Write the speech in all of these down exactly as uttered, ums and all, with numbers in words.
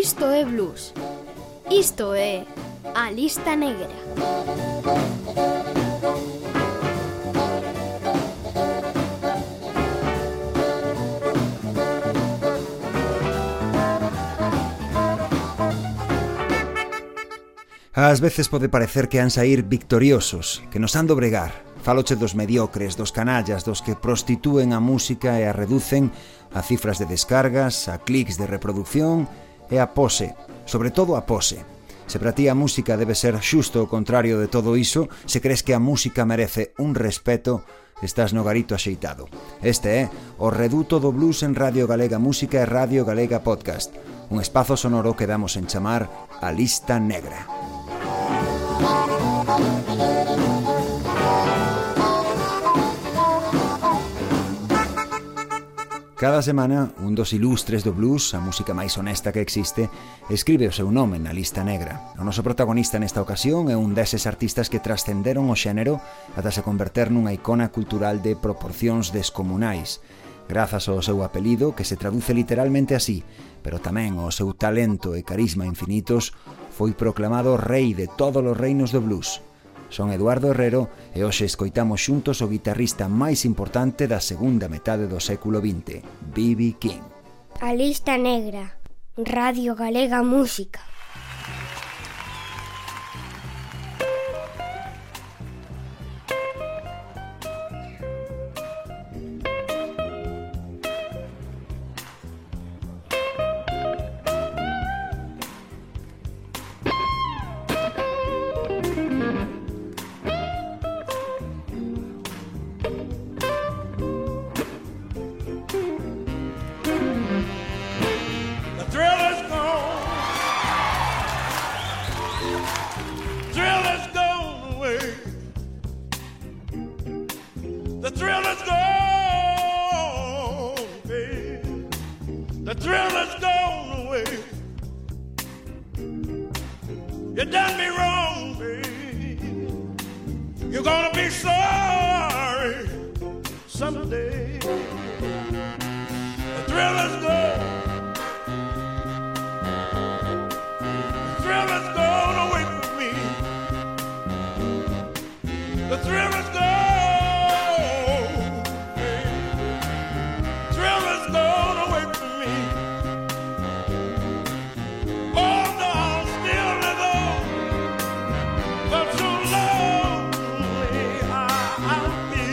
Isto é blues. Isto é a lista negra. Ás veces pode parecer que han saír victoriosos, que nos han de bregar. Faloche dos mediocres, dos canallas, dos que prostitúen a música e a reducen a cifras de descargas, a clics de reproducción e a pose, sobre todo a pose. Se para ti a música debe ser xusto o contrario de todo iso, se crees que a música merece un respeto, estás no garito axeitado. Este é o Reduto do Blues en Radio Galega Música e Radio Galega Podcast, un espazo sonoro que damos en chamar a Lista Negra. Cada semana, un dos ilustres do blues, a música máis honesta que existe, escribe o seu nome na lista negra. O noso protagonista nesta ocasión é un deses artistas que trascenderon o xénero ata se converter nunha icona cultural de proporcións descomunais, grazas ao seu apelido, que se traduce literalmente así, pero tamén ao seu talento e carisma infinitos, foi proclamado rei de todos os reinos do blues. Son Eduardo Herrero e hoxe escoitamos xuntos o guitarrista máis importante da segunda metade do século vinte, B B King. A lista negra, Radio Galega Música. You done me wrong, babe. You're gonna be sorry someday. The thrill is gone. The thrill is gone away from me. The thrill is gone, babe. The thrill is gone away from me. Oh, no, I'm still live on, but so lonely I'll be.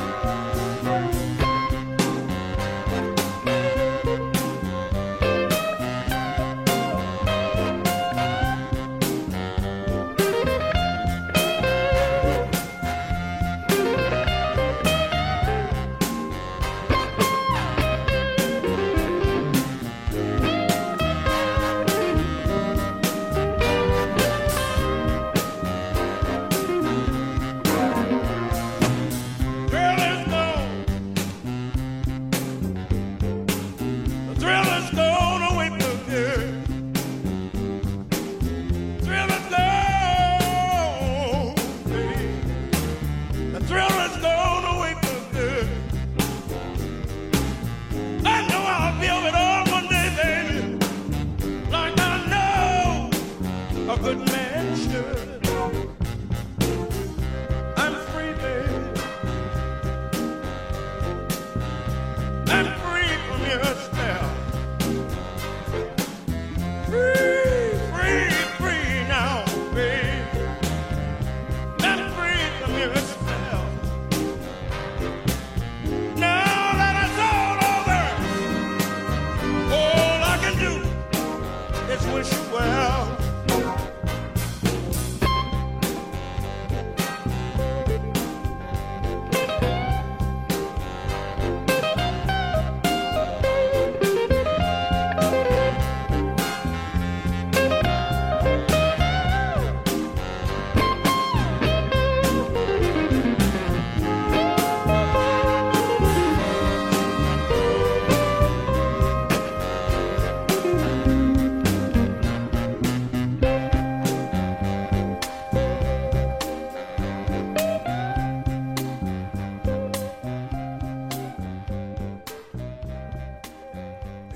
Thrill is gone. The thrill is gone away from here. Thrill is gone, babe. The thrill is gone away from here. I know I'll feel it all one day, baby, like I know a good man should. I'm free, baby. I'm free from your spell. Free, free, free now, baby. I'm free from your spell. Now that it's all over, all I can do is wish you well.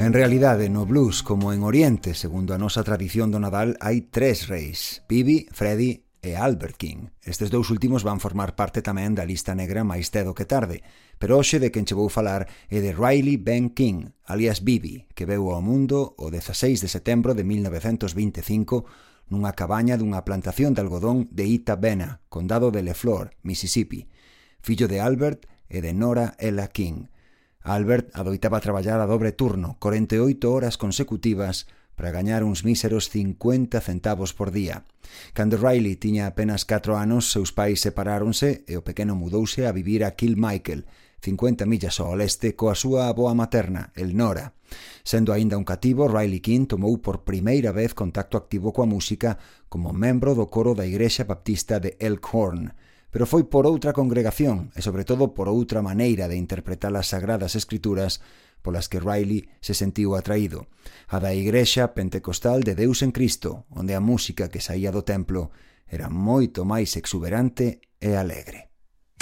En realidade, no blues como en Oriente, segundo a nosa tradición do Nadal, hai tres reis, Bibi, Freddie e Albert King. Estes dous últimos van formar parte tamén da lista negra máis cedo que tarde, pero hoxe de quen che vou falar é de Riley Ben King, alias Bibi, que veu ao mundo o dezaseis de setembro de mil novecentos vinte e cinco nunha cabaña dunha plantación de algodón de Itta Bena, condado de Leflore, Mississippi, fillo de Albert e de Nora Ella King. Albert adoitaba traballar a dobre turno, corenta e oito horas consecutivas, para gañar uns míseros cincuenta centavos por día. Cando Riley tiña apenas catro anos, seus pais separáronse e o pequeno mudouse a vivir a Kilmichael, cincuenta millas ao leste, coa súa avoa materna, el Nora. Sendo aínda un cativo, Riley King tomou por primeira vez contacto activo coa música como membro do coro da Igrexa Baptista de Elkhorn, pero foi por outra congregación e, sobre todo, por outra maneira de interpretar as Sagradas Escrituras polas que Riley se sentiu atraído, a da Igrexa Pentecostal de Deus en Cristo, onde a música que saía do templo era moito máis exuberante e alegre.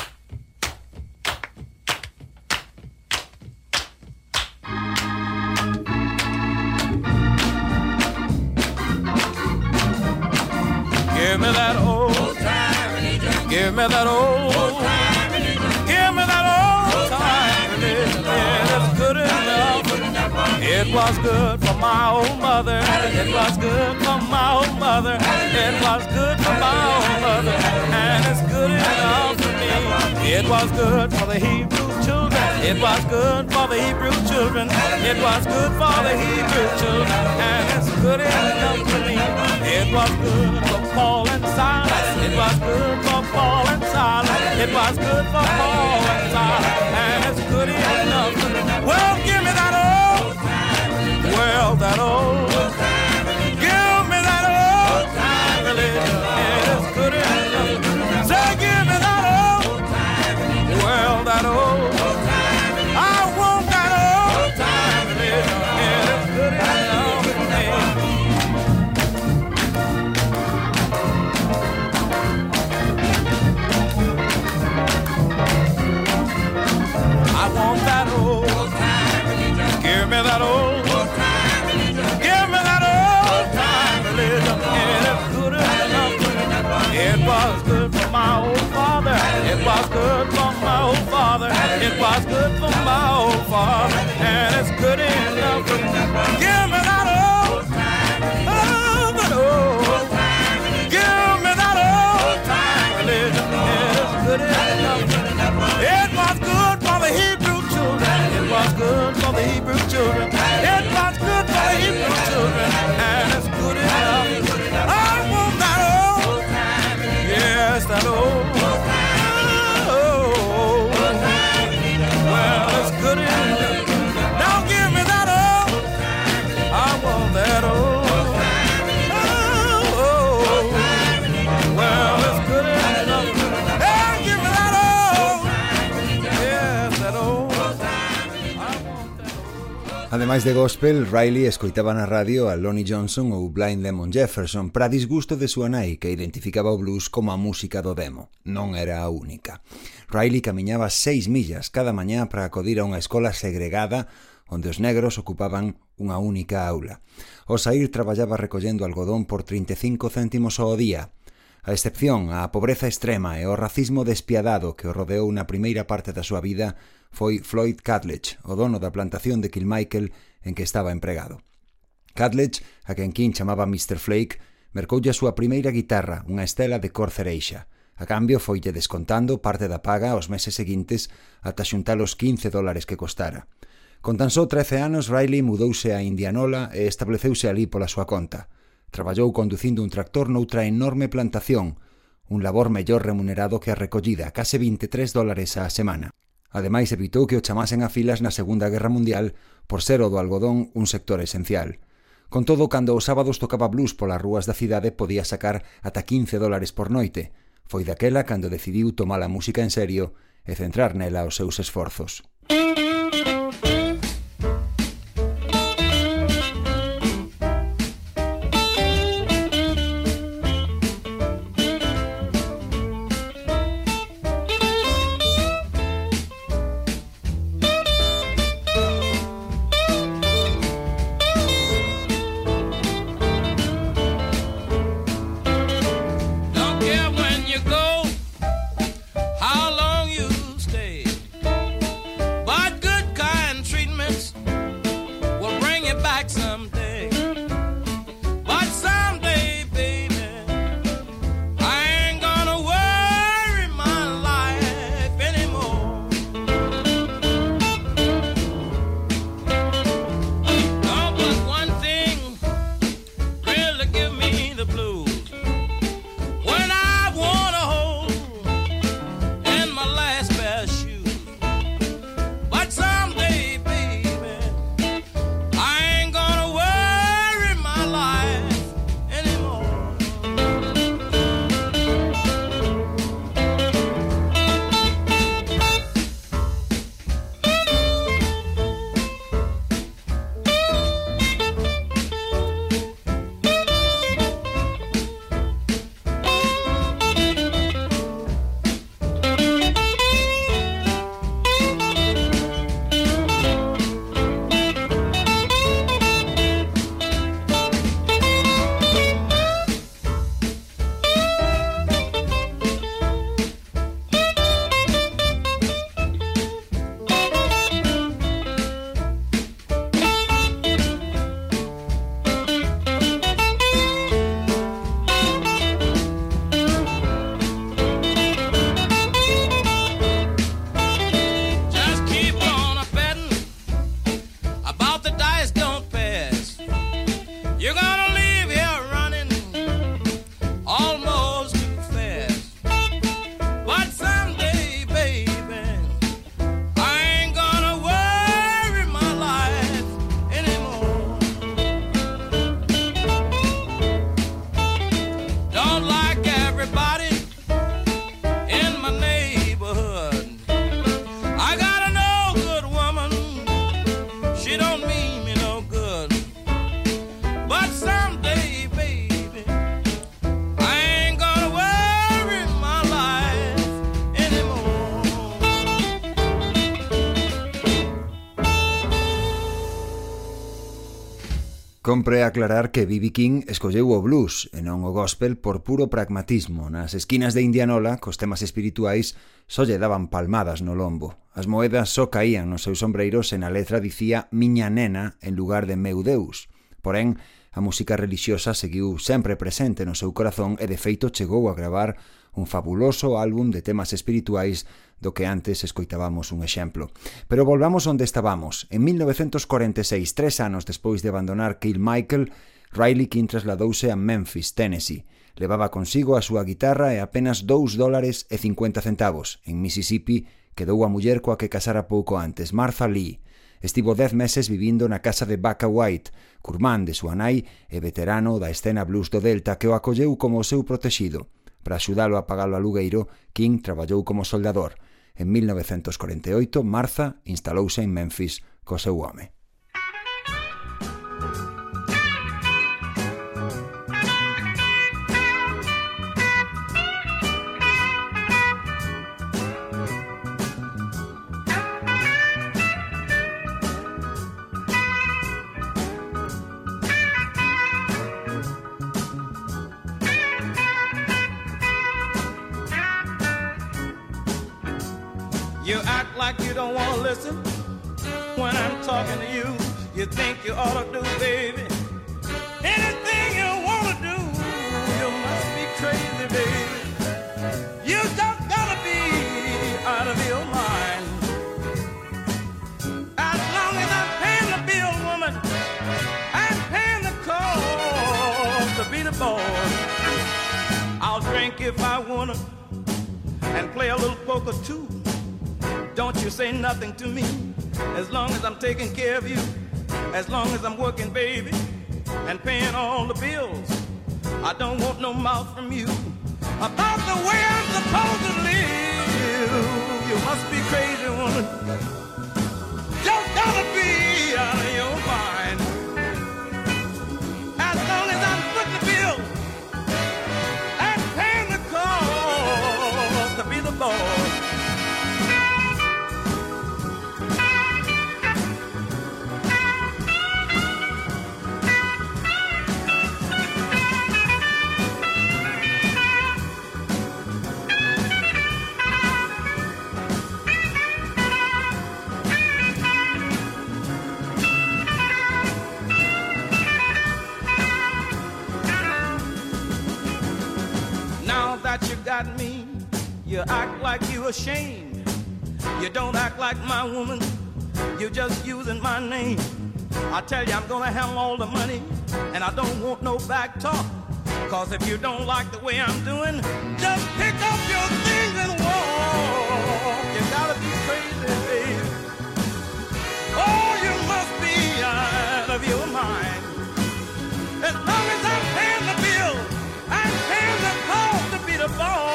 Give me that old time religion. Give me that old time religion. Give me that old time religion. Yeah, it's good enough. It was good for my old mother. It was good for my old mother. It was good for my old mother. And it's good enough for me. It was good for the Hebrew children. It was good for the Hebrew children. It was good for the Hebrew children. And it's good enough for me. It was good for Paul and Silas. It was good for Paul and Silas. It was good for Paul and Silas. And it's good enough for me. Well, give me that old time religion. Well, that old time religion. Give me that old time religion. It is good enough. Say, give me that old time religion. Well, that old time religion. I want that old time religion. It is good enough for me. I want that old time religion. Give me that old time religion. Give me that old time religion. It is good enough. It was good for my old father. It was good for my old father. It was good for my old father. And it's good enough. Give me that old time religion. Oh, that old time religion. Give me that old time religion. It is good enough. It was good for the Hebrew children. It was good for the Hebrew children. It was good for the Hebrew children. And it's good enough. I want that old time. Yes, that old time. Oh, well, it's good enough. Now give me that old time. I want that old time. Oh, well, it's good enough. Hey, give me that old time. Yes, that old time. I want that old. Ademais de gospel, Riley escoitaba na radio a Lonnie Johnson ou Blind Lemon Jefferson para disgusto de súa nai, que identificaba o blues como a música do demo. Non era a única. Riley camiñaba seis millas cada mañá para acudir a unha escola segregada onde os negros ocupaban unha única aula. Ao saír traballaba recollendo algodón por trinta e cinco céntimos ao día. A excepción á pobreza extrema e ao racismo despiadado que o rodeou na primeira parte da súa vida foi Floyd Catledge, o dono da plantación de Kilmichael en que estaba empregado. Catledge, a quen King chamaba mister Flake, mercoulle a súa primeira guitarra, unha estela de cor cereixa. A cambio, foille descontando parte da paga aos meses seguintes ata xuntar os quince dólares que costara. Con tan só trece anos, Riley mudouse a Indianola e estableceuse ali pola súa conta. Traballou conducindo un tractor noutra enorme plantación, un labor mellor remunerado que a recollida, case vinte e tres dólares á semana. Ademais, evitou que o chamasen a filas na Segunda Guerra Mundial por ser o do algodón un sector esencial. Con todo, cando os sábados tocaba blues polas rúas da cidade, podía sacar ata quince dólares por noite. Foi daquela cando decidiu tomar a música en serio e centrar nela os seus esforzos. Compre aclarar que B B King escolleu o blues e non o gospel por puro pragmatismo. Nas esquinas de Indianola, cos temas espirituais, só lle daban palmadas no lombo. As moedas só caían nos seus sombreiros e na letra dicía miña nena en lugar de meu Deus. Porén, a música relixiosa seguiu sempre presente no seu corazón e de feito chegou a gravar un fabuloso álbum de temas espirituais do que antes escoitábamos un exemplo. Pero volvamos onde estábamos. En mil novecentos cuarenta e seis, tres anos despois de abandonar Kilmichael, Riley King trasladouse a Memphis, Tennessee. Levaba consigo a súa guitarra e apenas dous dólares e cincuenta centavos. En Mississippi quedou a muller coa que casara pouco antes, Martha Lee. Estivo dez meses vivindo na casa de Bacca White, curmán de súa nai e veterano da escena blues do Delta, que o acolleu como o seu protexido. Para axudalo a pagar o alugueiro, King traballou como soldador. En mil novecentos cuarenta e oito, Martha instalouse en Memphis co seu home. You act like you don't want to listen when I'm talking to you. You think you ought to do, baby, anything you want to do. You must be crazy, baby. You just gotta be out of your mind. As long as I'm paying the bill, woman, I'm paying the cost to be the boss. I'll drink if I wanna and play a little poker too. Don't you say nothing to me, as long as I'm taking care of you, as long as I'm working, baby, and paying all the bills. I don't want no mouth from you about the way I'm supposed to live. You must be crazy, woman. Just gotta be out of your mind. As long as I'm putting the bills and paying the cost to be the boss. That you got me, you act like you ashamed. You don't act like my woman, you're just using my name. I tell you I'm gonna have all the money, and I don't want no back talk. Cause if you don't like the way I'm doing, just pick up your things and walk. You gotta be crazy, baby. Oh, you must be out of your mind. As long as I'm paying the bill, I'm paying the cost to be the boss.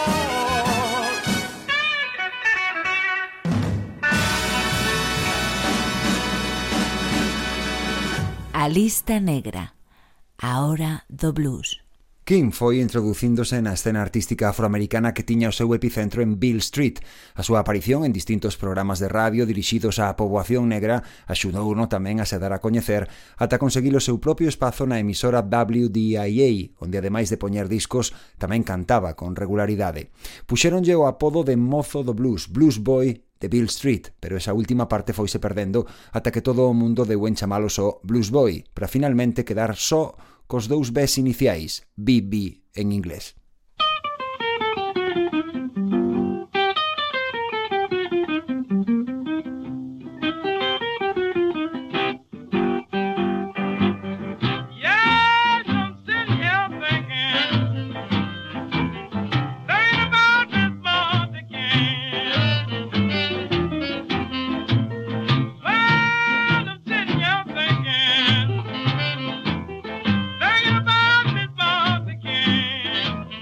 A lista negra, a hora do blues. King foi introducíndose na escena artística afroamericana que tiña o seu epicentro en Beale Street. A súa aparición en distintos programas de radio dirixidos á poboación negra axudouno tamén a se dar a coñecer ata conseguir o seu propio espazo na emisora W D I A, onde ademais de poñer discos tamén cantaba con regularidade. Puxéronlle o apodo de mozo do blues, Blues Boy de Beale Street, pero esa última parte foise perdendo ata que todo o mundo deu en chamalo só Blues Boy, para finalmente quedar só cos dous Bs iniciais, B B en inglés. Again.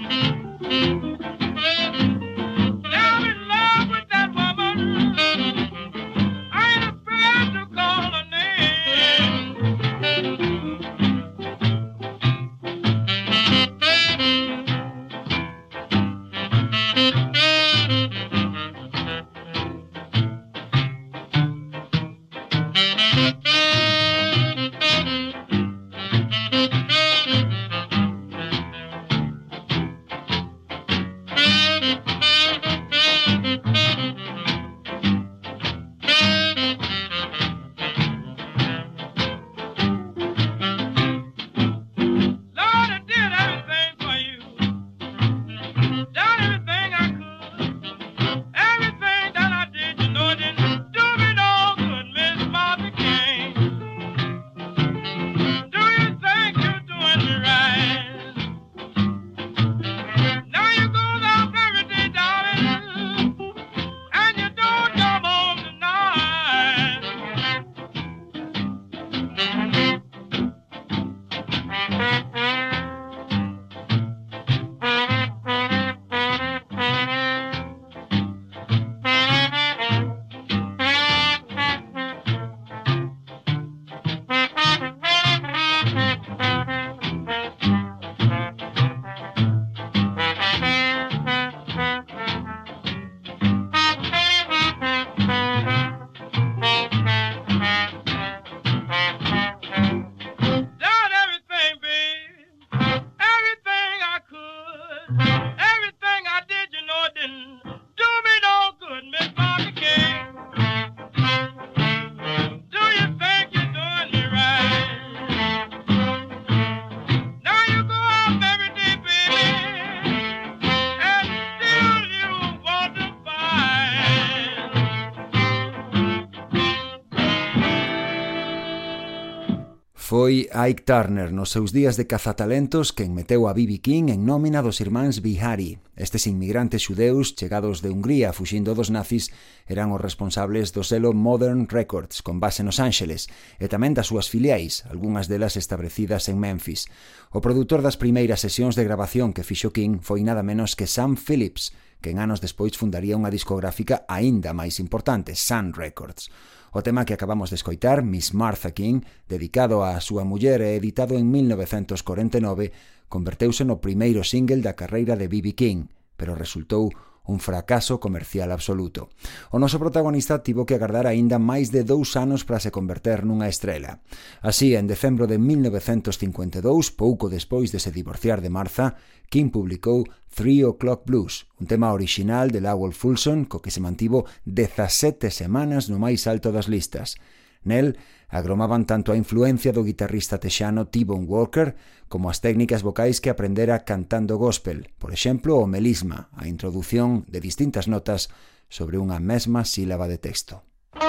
Foi Ike Turner nos seus días de cazatalentos quen meteu a B B King en nómina dos irmáns Bihari. Estes inmigrantes xudeus chegados de Hungría fuxindo dos nazis eran os responsables do selo Modern Records con base nos Ángeles e tamén das súas filiais, algunhas delas establecidas en Memphis. O produtor das primeiras sesións de grabación que fixo King foi nada menos que Sam Phillips, que en anos despois fundaría unha discográfica aínda máis importante, Sun Records. O tema que acabamos de escoitar, Miss Martha King, dedicado á súa muller e editado en mil novecentos corenta e nove, converteuse no primeiro single da carreira de B B King, pero resultou un fracaso comercial absoluto. O noso protagonista tivo que agardar aínda máis de dous anos para se converter nunha estrela. Así, en decembro de mil novecentos cincuenta e dous, pouco despois de se divorciar de Martha, King publicou Three O'Clock Blues, un tema orixinal de Lowell Fulson co que se mantivo dezasete semanas no máis alto das listas. Nel agromaban tanto a influencia do guitarrista texano T-Bone Walker como as técnicas vocais que aprendera cantando gospel, por exemplo, o melisma, a introdución de distintas notas sobre unha mesma sílaba de texto.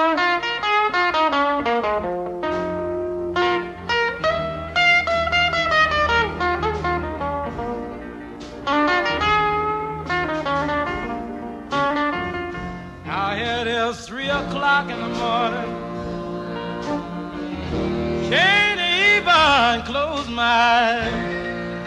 Now it is three o'clock in the morning. Can't even close my eyes.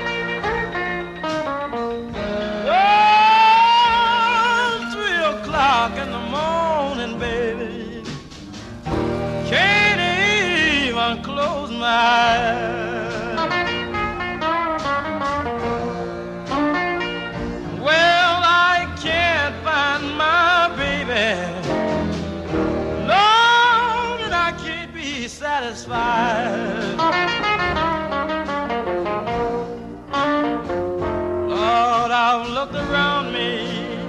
Oh, three o'clock in the morning, baby. Can't even close my eyes. Well, I can't find my baby. Satisfied. Lord, I've looked around me.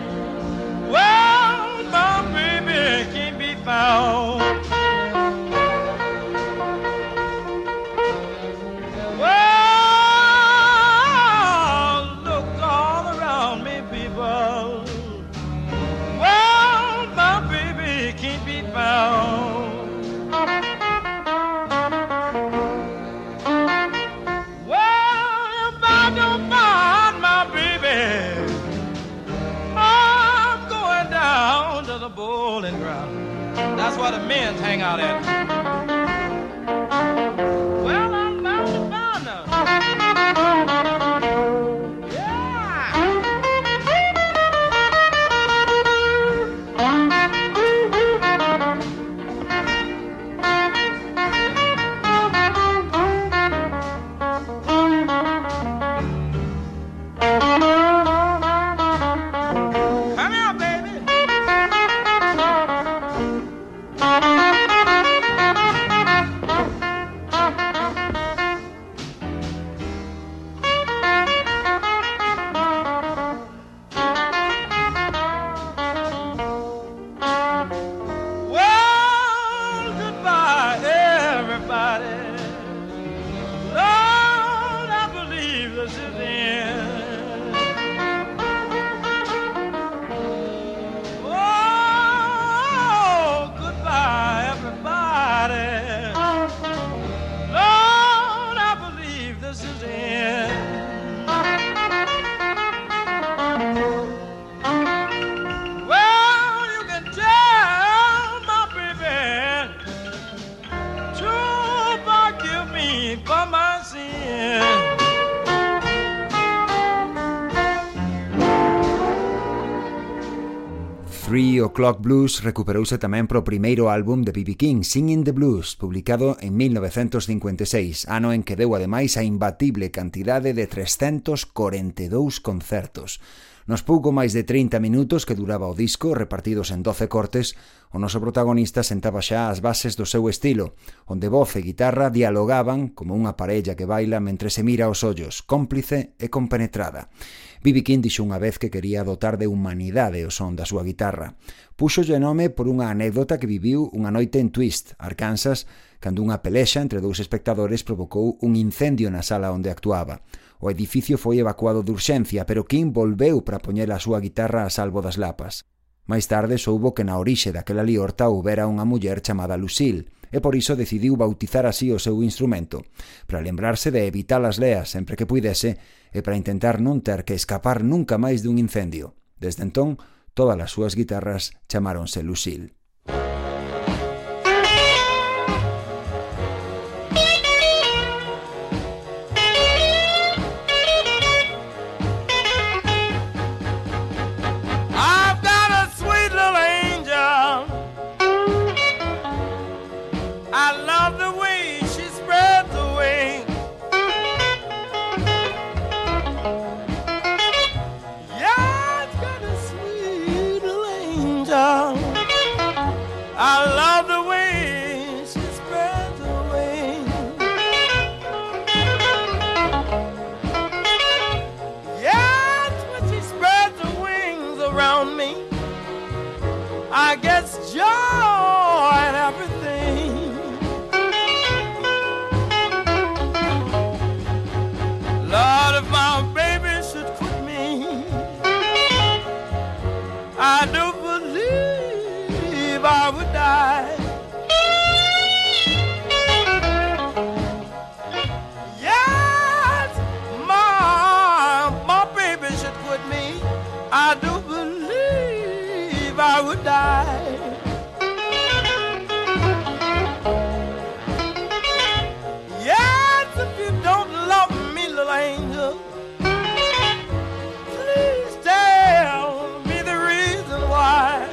Well, my baby can't be found. Well, look all around me, people. Well, my baby can't be found. Bowling ground. That's where the men hang out at. Well, I'm bound to find her. Three O'Clock Blues recuperouse tamén pro primeiro álbum de B B King, Singing the Blues, publicado en mil novecentos cincuenta e seis, ano en que deu ademais a imbatible cantidade de trescentos corenta e dous concertos. Nos pouco máis de trinta minutos que duraba o disco, repartidos en doce cortes, o noso protagonista sentaba xa as bases do seu estilo, onde voz e guitarra dialogaban como unha parella que baila mentre se mira aos ollos, cómplice e compenetrada. B B King dixo unha vez que quería dotar de humanidade o son da súa guitarra. Púxolle nome por unha anécdota que viviu unha noite en Twist, Arkansas, cando unha pelexa entre dous espectadores provocou un incendio na sala onde actuaba. O edificio foi evacuado de urxencia, pero King volveu para poñer a súa guitarra a salvo das lapas. Máis tarde soubo que na orixe daquela liorta houbera unha muller chamada Lucille, e por iso decidiu bautizar así o seu instrumento, para lembrarse de evitar as leas sempre que puidese e para intentar non ter que escapar nunca máis dun incendio. Desde entón, todas as súas guitarras chamáronse Lucille. I guess joy and everything. Lord, if my baby should quit me, I do believe I would die. Yes, my, my baby should quit me, I do believe I would die. Yes, if you don't love me, little angel, please tell me the reason why.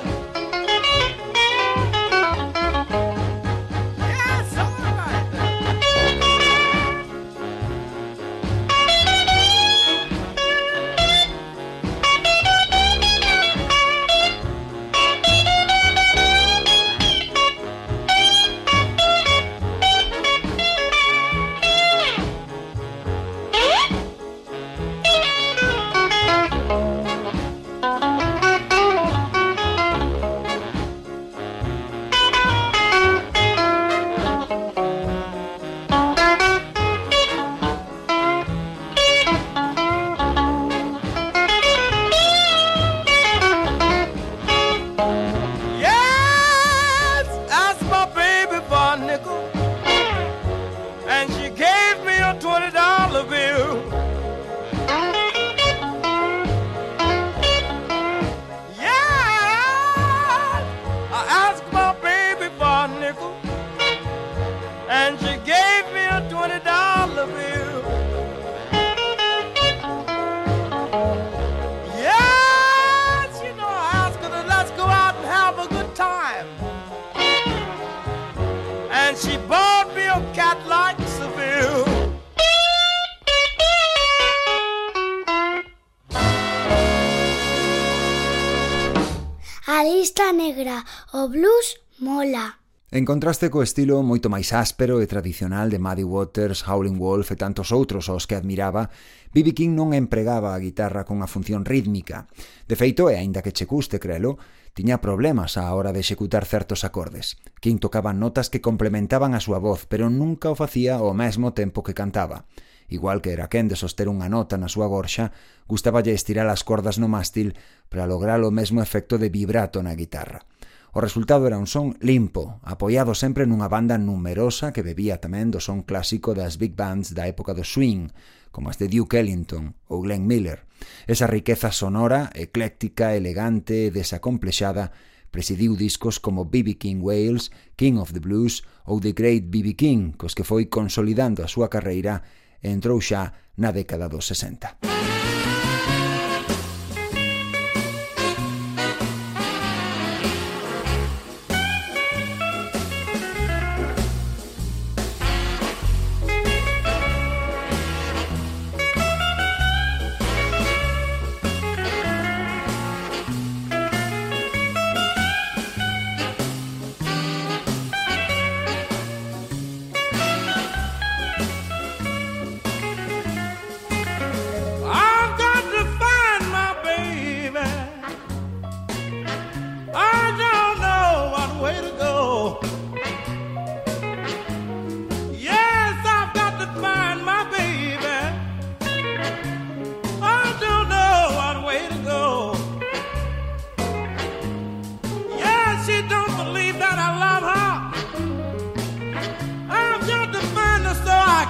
Yes, all right then. Yes, asked my baby for a nickel, and she gave me a twenty dollar bill. Yes, I asked my baby for a nickel, and she gave me a twenty dollar bill. Yes, you know, I asked her to let's go out and have a good time, and she bought me a cat like Seville. A lista negra, o blues mola. En contraste co estilo moito máis áspero e tradicional de Muddy Waters, Howlin' Wolf e tantos outros aos que admiraba, B B King non empregaba a guitarra con a función rítmica. De feito, e aínda que che custe crelo, tiña problemas á hora de executar certos acordes. King tocaba notas que complementaban a súa voz, pero nunca o facía ao mesmo tempo que cantaba. Igual que era quen de soster unha nota na súa gorxa, gustaballe estirar as cordas no mástil para lograr o mesmo efecto de vibrato na guitarra. O resultado era un son limpo, apoiado sempre nunha banda numerosa que bebía tamén do son clásico das big bands da época do swing, como as de Duke Ellington ou Glenn Miller. Esa riqueza sonora, ecléctica, elegante e desacomplexada presidiu discos como B B King Wales, King of the Blues ou The Great B B King, cos que foi consolidando a súa carreira e entrou xa na década dos sesenta.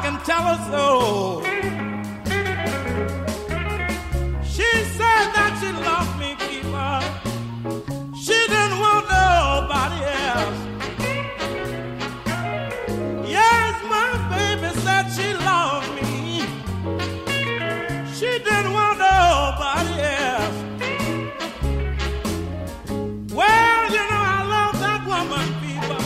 can tell her so. She said that she loved me, keeper. She didn't want nobody else. Yes, my baby said she loved me. She didn't want nobody else. Well, you know I love that woman, people,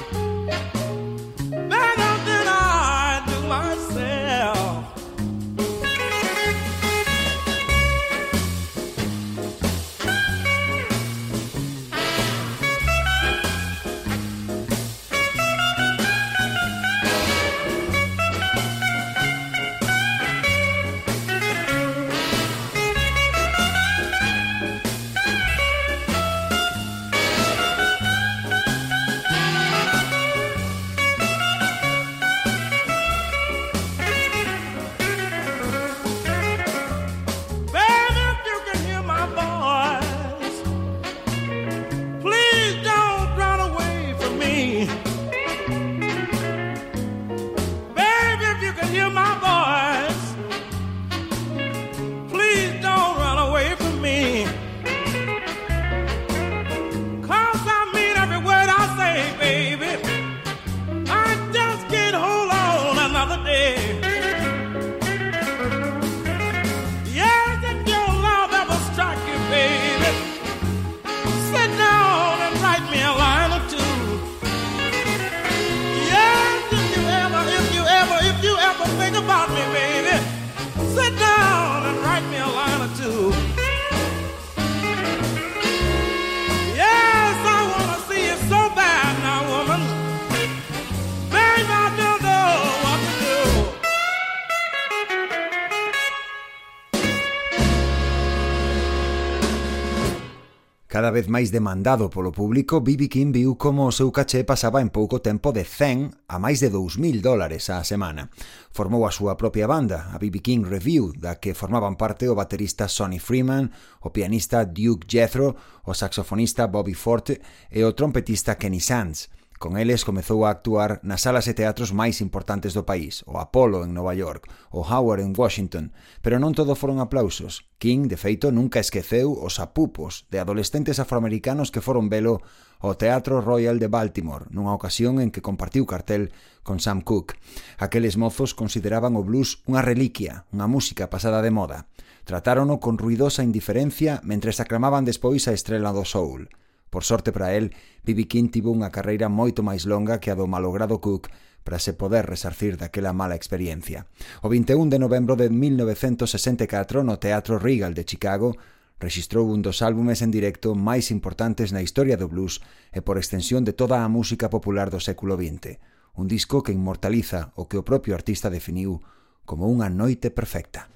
better than I do myself. Cada vez máis demandado polo público, B B King viu como o seu caché pasaba en pouco tempo de cen a máis de dous mil dólares á semana. Formou a súa propia banda, a B B King Review, da que formaban parte o baterista Sonny Freeman, o pianista Duke Jethro, o saxofonista Bobby Forte e o trompetista Kenny Sands. Con eles comezou a actuar nas salas e teatros máis importantes do país, o Apollo en Nova York, o Howard en Washington, pero non todo foron aplausos. King, de feito, nunca esqueceu os apupos de adolescentes afroamericanos que foron velo ao Teatro Royal de Baltimore, nunha ocasión en que compartiu cartel con Sam Cooke. Aqueles mozos consideraban o blues unha reliquia, unha música pasada de moda. Tratárono con ruidosa indiferencia mentres aclamaban despois a estrela do soul. Por sorte para el, B B King tivo unha carreira moito máis longa que a do malogrado Cook para se poder resarcir daquela mala experiencia. O vinte e un de novembro de mil novecentos sesenta e catro, no Teatro Regal de Chicago, rexistrou un dos álbumes en directo máis importantes na historia do blues e por extensión de toda a música popular do século vinte. Un disco que inmortaliza o que o propio artista definiu como unha noite perfecta.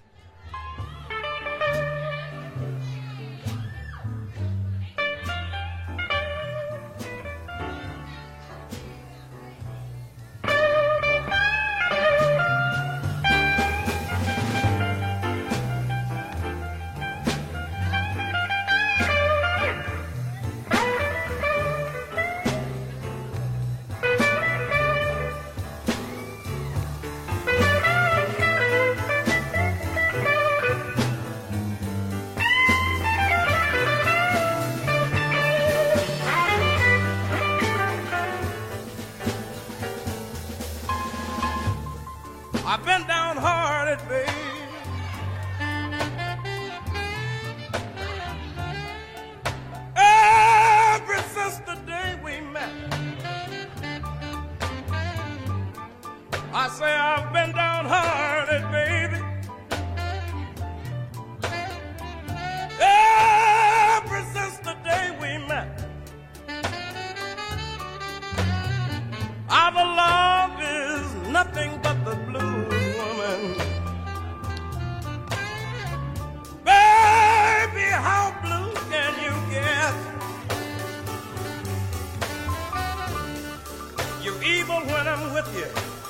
I've been downhearted, babe. Ever since the day we met, I say I've been downhearted, baby. Ever since the day we met, our love is nothing but the blues, woman. Baby, how blue can you get? You're evil when I'm with you,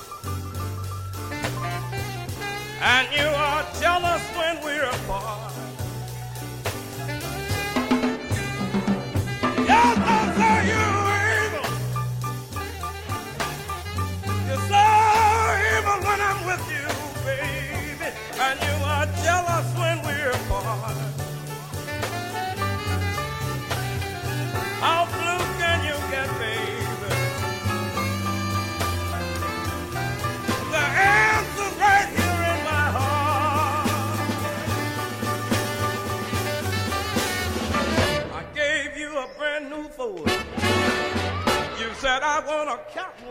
and you are jealous when we're apart. Yes, I say you're evil. You're so evil when I'm with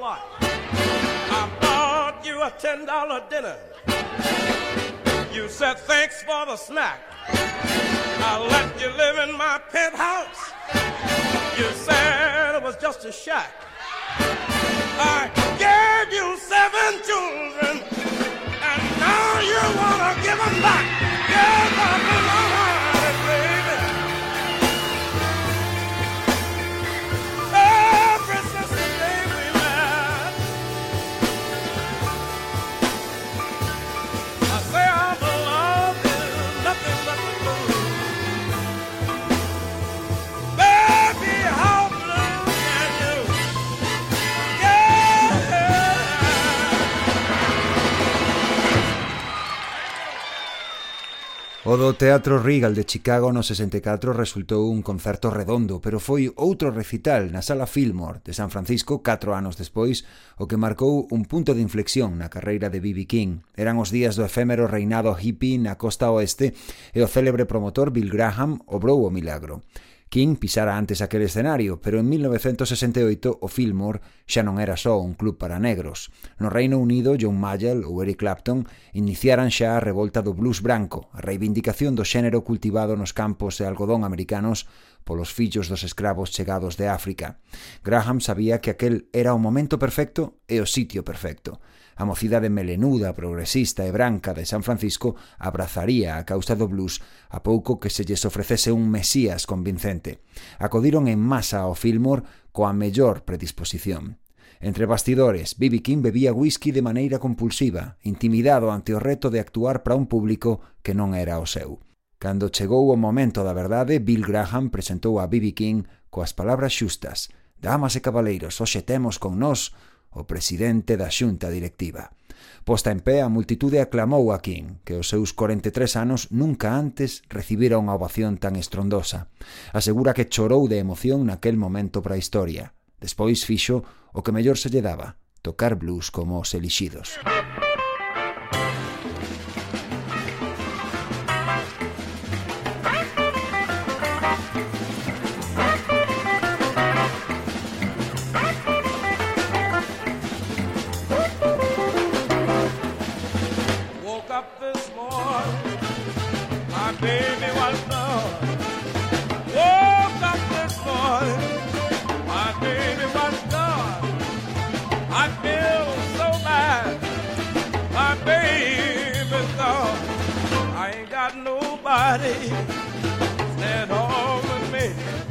what? I bought you a ten dollar dinner. You said thanks for the snack. I let you live in my penthouse. You said it was just a shack. I gave you seven children, and now you wanna give them back. Yes, I know it, baby. Ever since the day we met, I say our love is nothing but the truth. Baby, how blue can you? O do Teatro Regal de Chicago no sesenta e catro resultou un concerto redondo, pero foi outro recital na Sala Fillmore de San Francisco catro anos despois o que marcou un punto de inflexión na carreira de B B King. Eran os días do efémero reinado hippie na costa oeste e o célebre promotor Bill Graham obrou o milagro. King pisara antes aquele escenario, pero en mil novecentos sesenta e oito o Fillmore xa non era só un club para negros. No Reino Unido, John Mayall ou Eric Clapton iniciaran xa a revolta do blues branco, a reivindicación do xénero cultivado nos campos de algodón americanos polos fillos dos escravos chegados de África. Graham sabía que aquel era o momento perfecto e o sitio perfecto. A mocidade melenuda, progresista e branca de San Francisco abrazaría a causa do blues a pouco que se lles ofrecese un mesías convincente. Acodiron en masa ao Fillmore coa mellor predisposición. Entre bastidores, B B King bebía whisky de maneira compulsiva, intimidado ante o reto de actuar para un público que non era o seu. Cando chegou o momento da verdade, Bill Graham presentou a B B King coas palabras xustas: "Damas e cabaleiros, hoxe temos con nós o presidente da xunta directiva." Posta en pé, a multitude aclamou a King, que aos seus corenta e tres anos nunca antes recibira unha ovación tan estrondosa. Asegura que chorou de emoción naquel momento para a historia. Despois fixo o que mellor se lle daba, tocar blues como os elixidos. Baby was gone. Woke up this morning, my baby was gone. I feel so bad, my baby's gone. I ain't got nobody at home with me.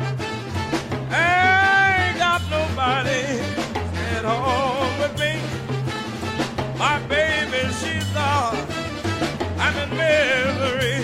I ain't got nobody at home with me. My baby, she's gone. I'm in misery.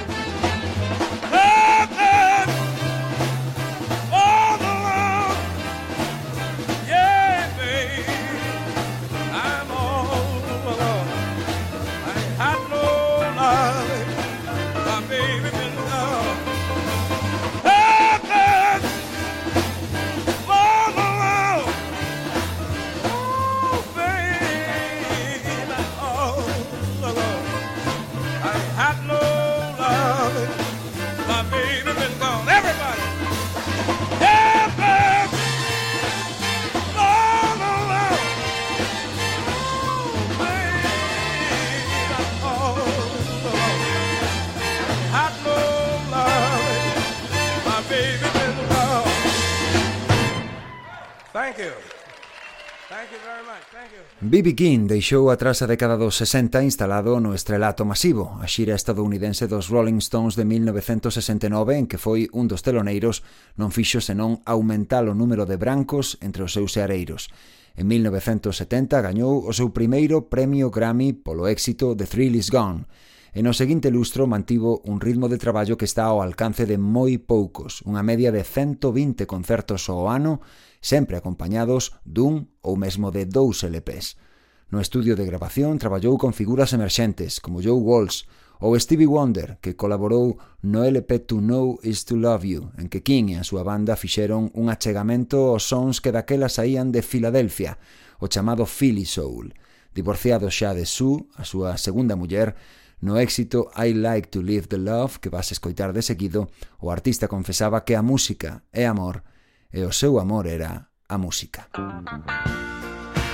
Thank you. Thank you very much. Thank you. B B King deixou atrás a década dos sesenta instalado no estrelato masivo, a xira estadounidense dos Rolling Stones de mil novecentos sesenta e nove, en que foi un dos teloneiros, non fixo senón aumentar o número de brancos entre os seus seareiros. En mil novecentos setenta gañou o seu primeiro premio Grammy polo éxito The Thrill Is Gone, e no seguinte lustro mantivo un ritmo de traballo que está ao alcance de moi poucos, unha media de ciento vinte concertos ao ano, sempre acompañados dun ou mesmo de dous L Ps. No estudio de grabación traballou con figuras emerxentes como Joe Walsh ou Stevie Wonder, que colaborou no L P To Know Is To Love You, en que King e a súa banda fixeron un achegamento aos sons que daquela saían de Filadelfia, o chamado Philly Soul. Divorciado xa de Sue, a súa segunda muller, no éxito I Like To Live The Love, que vas escoitar de seguido, o artista confesaba que a música é amor, e o seu amor era a música.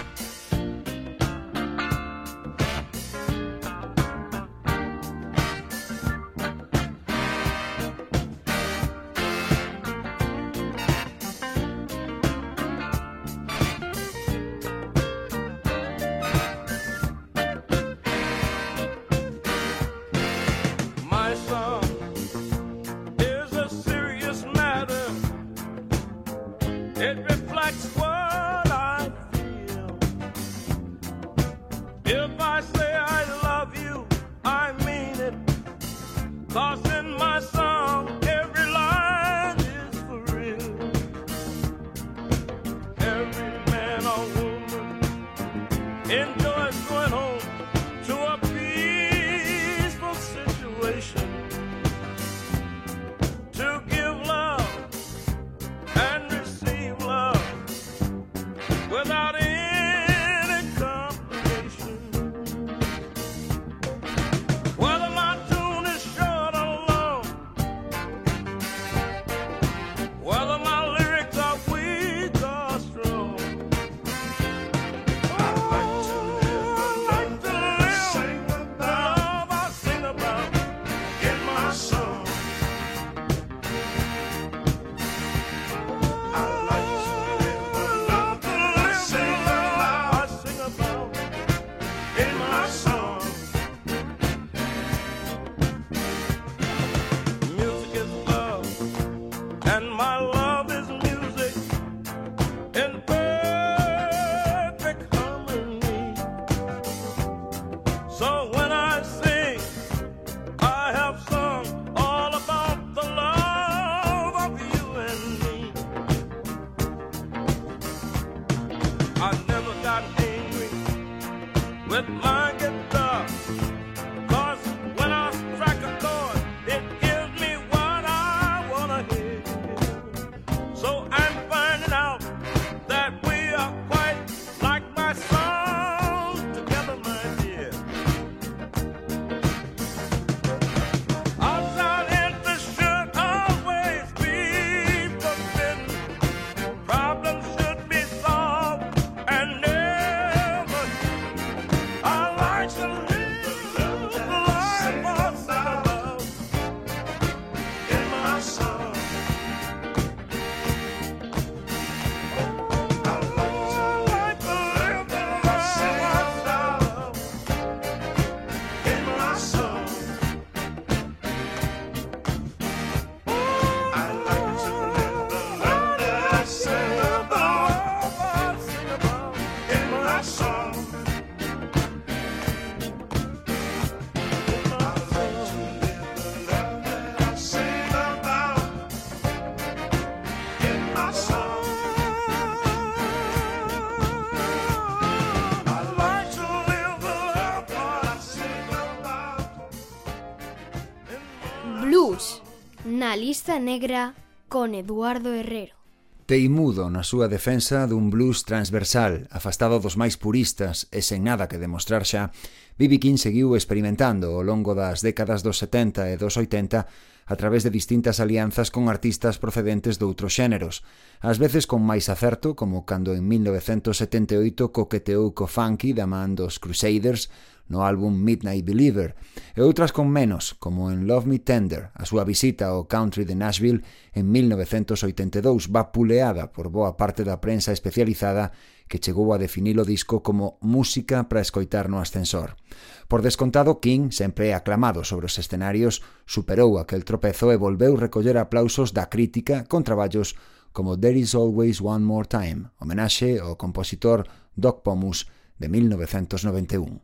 Blues, na lista negra con Eduardo Herrero. Teimudo na súa defensa dun blues transversal, afastado dos máis puristas e sen nada que demostrar xa, B B King seguiu experimentando ao longo das décadas dos setenta e dos oitenta a través de distintas alianzas con artistas procedentes doutros xéneros, ás veces con máis acerto, como cando en mil novecentos setenta e oito coqueteou co funky da man dos Crusaders no álbum Midnight Believer, e outras con menos, como en Love Me Tender, a súa visita ao country de Nashville en mil novecentos oitenta e dous, vapuleada por boa parte da prensa especializada que chegou a definir o disco como música para escoitar no ascensor. Por descontado, King, sempre aclamado sobre os escenarios, superou aquel tropezo e volveu recoller aplausos da crítica con traballos como There Is Always One More Time, homenaxe ao compositor Doc Pomus de mil novecentos noventa e un.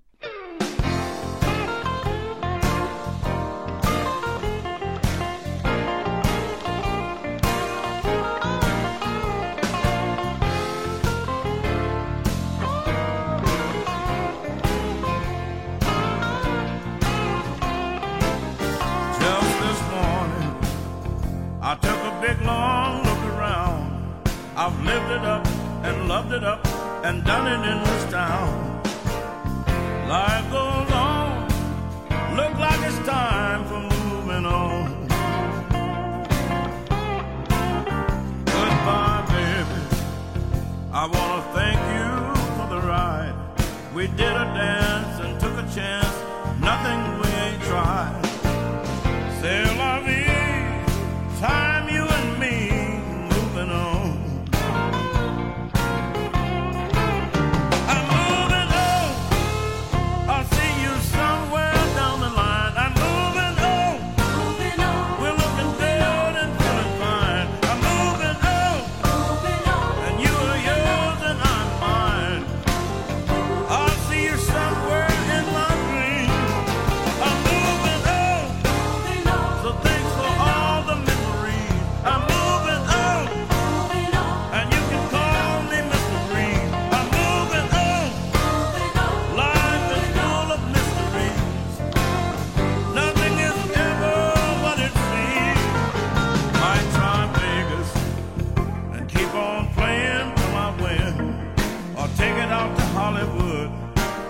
I took a big long look around. I've lived it up and loved it up and done it in this town. Life goes on, look like it's time for moving on. Goodbye, baby, I wanna thank you for the ride. We did a dance and took a chance, nothing we ain't tried. C'est la vie, time you and me moving on. I'm moving on,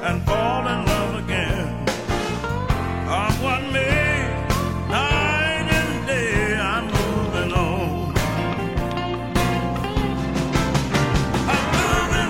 and fall in love again. I'm one man, night and day, I'm moving on. I'm moving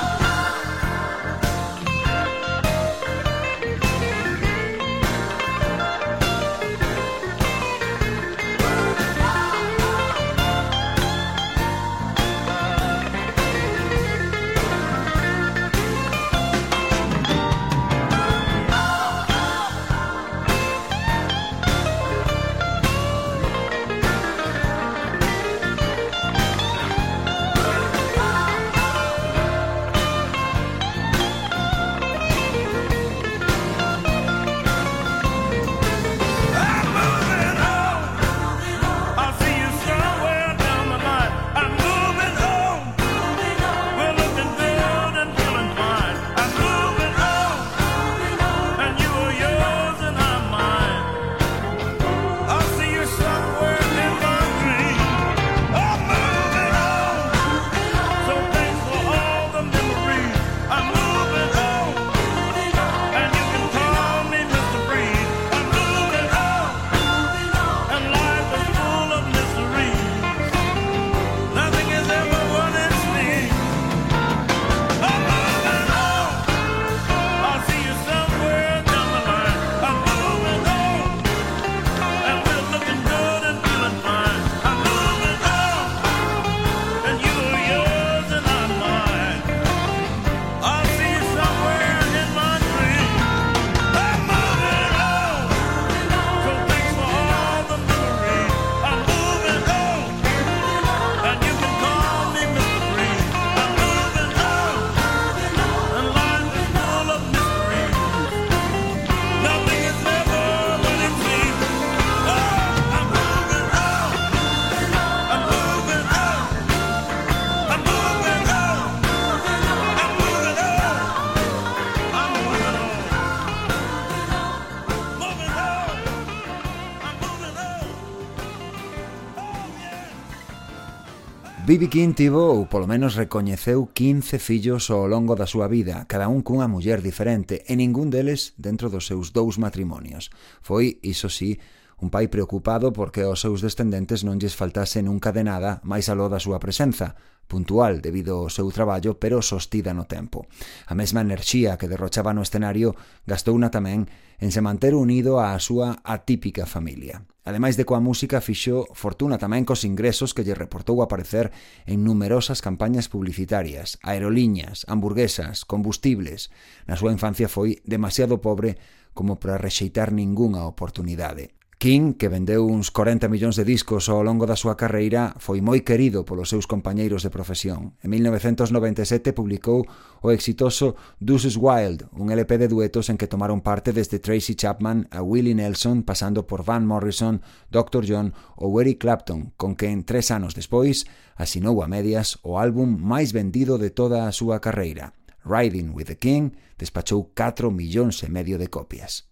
B B King tivo, ou polo menos recoñeceu, quince fillos ao longo da súa vida, cada un cunha muller diferente, e ningún deles dentro dos seus dous matrimonios. Foi, iso sí, un pai preocupado porque aos seus descendentes non lles faltase nunca de nada máis aló da súa presenza, puntual debido ao seu traballo, pero sostida no tempo. A mesma enerxía que derrochaba no escenario gastouna tamén en se manter unido á súa atípica familia. Ademais de coa música, fixo fortuna tamén cos ingresos que lle reportou aparecer en numerosas campañas publicitarias, aeroliñas, hamburguesas, combustibles. Na súa infancia foi demasiado pobre como para rexeitar ningunha oportunidade. King, que vendeu uns corenta millóns de discos ao longo da súa carreira, foi moi querido polos seus compañeiros de profesión. En mil novecentos noventa e sete publicou o exitoso Deuces Wild, un L P de duetos en que tomaron parte desde Tracy Chapman a Willie Nelson, pasando por Van Morrison, doctor John ou Eric Clapton, con quen tres anos despois asinou a medias o álbum máis vendido de toda a súa carreira. Riding with the King despachou catro millóns e medio de copias.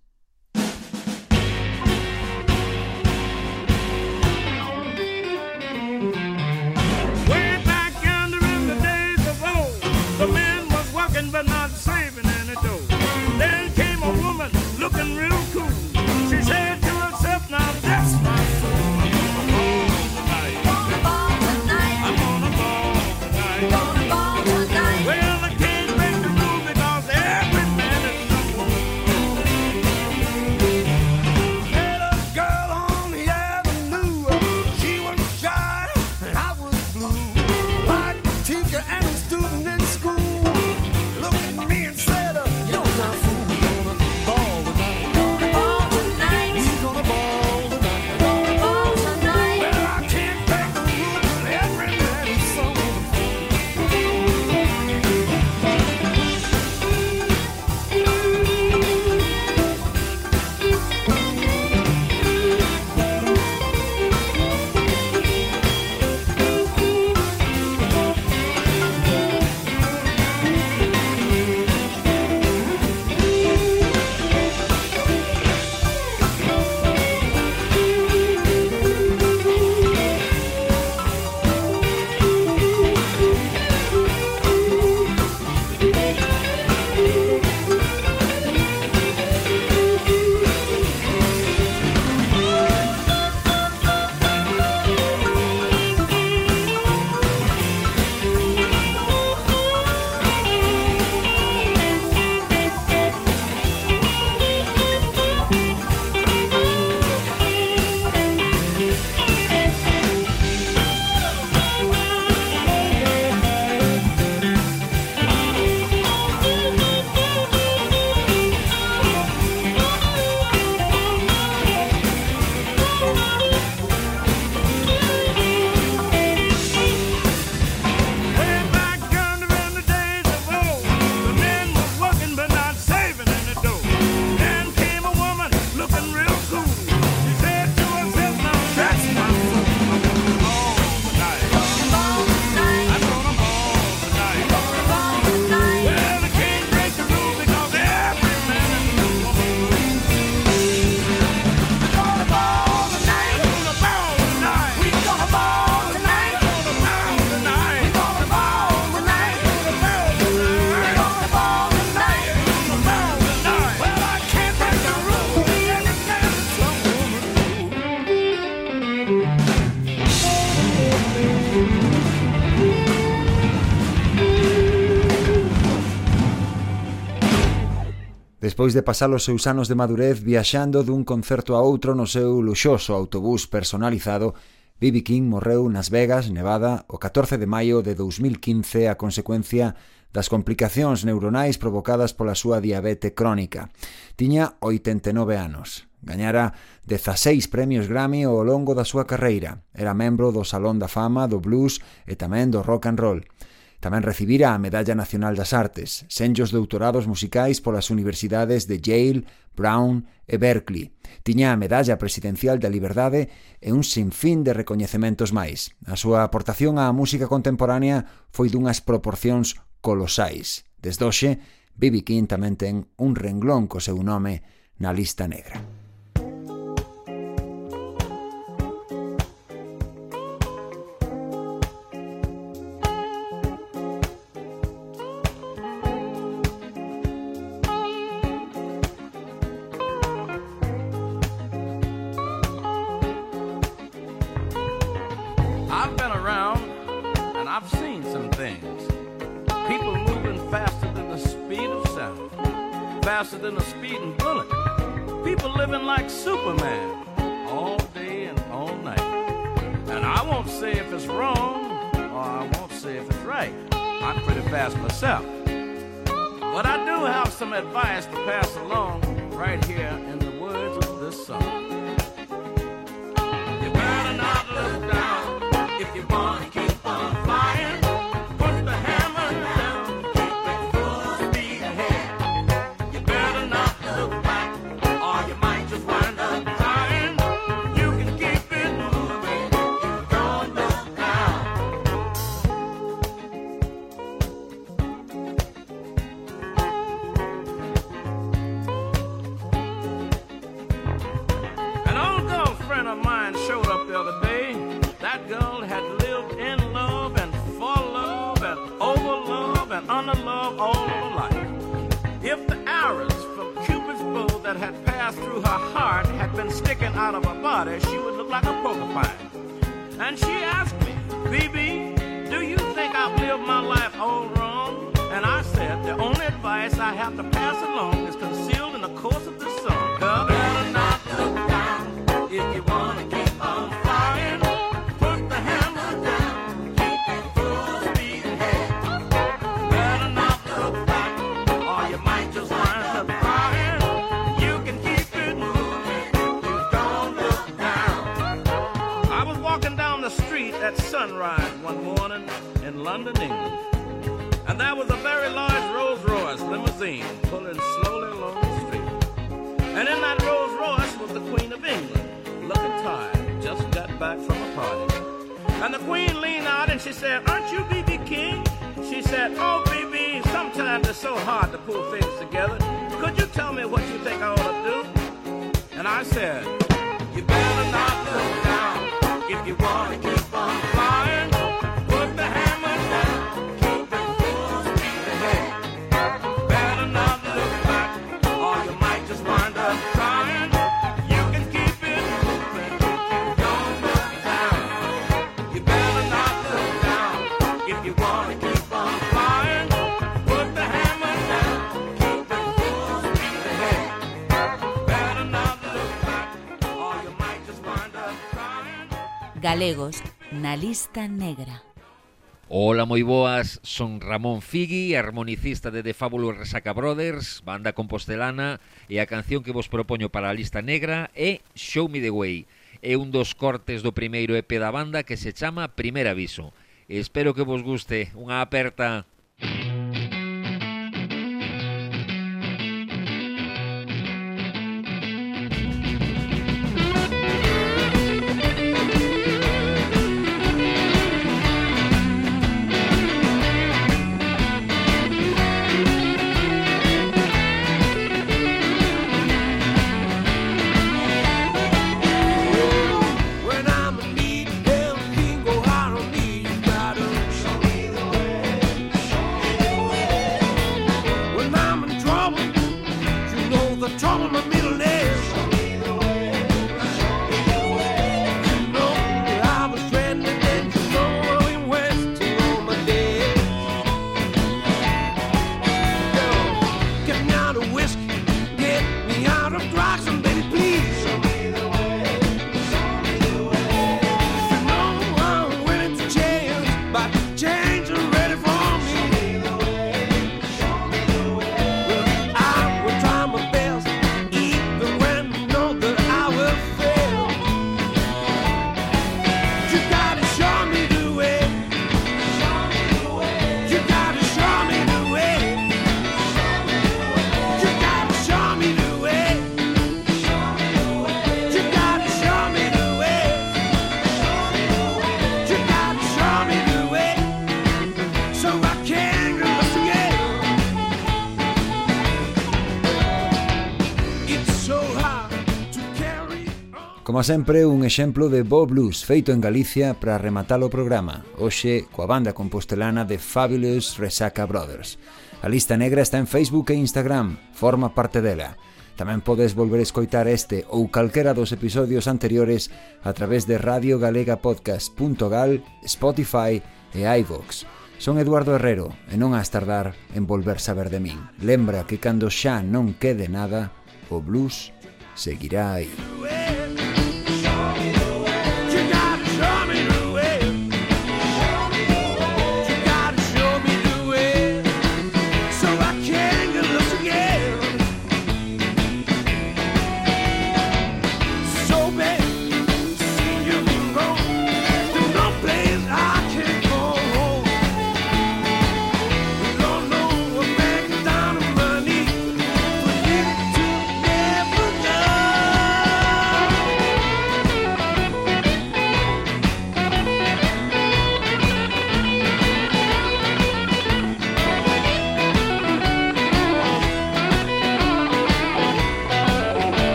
But not saving any dough. Then came a woman looking real cool. She said to herself, now that's my soul. I'm gonna ball tonight. I'm gonna ball tonight. Gonna ball tonight. Well, I can't break the rule because every man is someone. Met a girl on the avenue. She was shy and I was blue. Like a teacher and a student in school. Me and said, uh, you're not fool. Despois de pasar os seus anos de madurez viaxando dun concerto a outro no seu luxoso autobús personalizado, B B King morreu nas Vegas, Nevada, o catorce de maio de dous mil quince a consecuencia das complicacións neuronais provocadas pola súa diabete crónica. Tiña oitenta e nove anos. Gañara dezaseis premios Grammy ao longo da súa carreira. Era membro do Salón da Fama, do Blues e tamén do Rock and Roll. Tamén recibira a Medalla Nacional das Artes, senllos doutorados musicais polas universidades de Yale, Brown e Berkeley. Tiña a Medalla Presidencial da Liberdade e un sinfín de recoñecementos máis. A súa aportación á música contemporánea foi dunhas proporcións colosais. Desde hoxe, B B King tamén ten un renglón co seu nome na lista negra. I've been around and I've seen some things. People moving faster than the speed of sound, faster than a speeding bullet. People living like Superman all day and all night. And I won't say if it's wrong or I won't say if it's right. I'm pretty fast myself. But I do have some advice to pass along right here in the words of this song. You better not look down if you want to keep on flying. Put the hammer down, keep it full speed ahead. You better not look back or you might just wind up crying. You can keep it moving if you don't look down. An old girlfriend of mine showed up the other day. That girl had lived in love and for love and over love and under love all her life. If the arrows from Cupid's bow that had passed through her heart had been sticking out of her body, she would look like a porcupine. And she asked me, B B, do you think I've lived my life all wrong? And I said, the only advice I have to pass along is concealed in the course of this song. Girl, better not look down if you want to keep on flying. Put the hammer down, keep it full speed ahead. Better not look back or you might just wind up crying. You can keep it moving if you don't look down. I was walking down the street at sunrise one morning in London, England. And there was a very large Rolls Royce limousine pulling slowly along the street. And in that Rolls Royce was the Queen of England, looking tired, just got back from a party. And the Queen leaned out and she said, aren't you B B King? She said, oh B B, sometimes it's so hard to pull things together. Could you tell me what you think I ought to do? And I said, you better not look down if you want to keep on flying. Put the hammer down, keep it full speed ahead. Better not look back or you might just wind up crying. You can keep it moving if you don't look down. You better not look down if you want to keep on flying. Put the hammer down, keep it full speed ahead. Better not look back or you might just wind up crying. Galegos na lista negra. Ola, moi boas, son Ramón Figui, armonicista de The Fabulous Resaca Brothers, banda compostelana, e a canción que vos propoño para a lista negra é Show Me The Way. É un dos cortes do primeiro E P da banda que se chama Primer Aviso. Espero que vos guste. Unha aperta. When I'm in need, hell, king, go hard on me. You gotta show me the way. When I'm in trouble, you know the trouble my middle name. Show me the way. You know I was stranded and you know I went west all my days. Yo, get me out of whiskey, Como sempre, un exemplo de bo blues feito en Galicia para rematar o programa, hoxe coa banda compostelana de Fabulous Resaca Brothers. A Lista Negra está en Facebook e Instagram, forma parte dela. Tamén podes volver a escoitar este ou calquera dos episodios anteriores a través de radio galega podcast punto gal, Spotify e iVoox. Son Eduardo Herrero e non has tardar en volver saber de min. Lembra que cando xa non quede nada, o blues seguirá aí.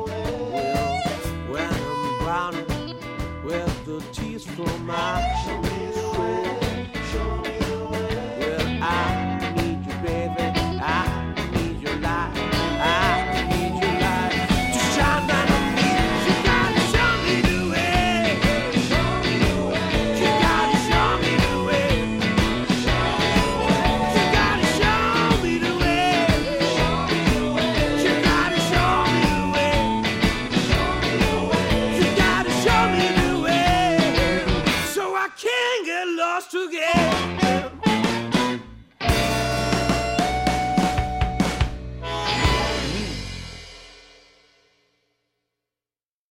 With the tears from my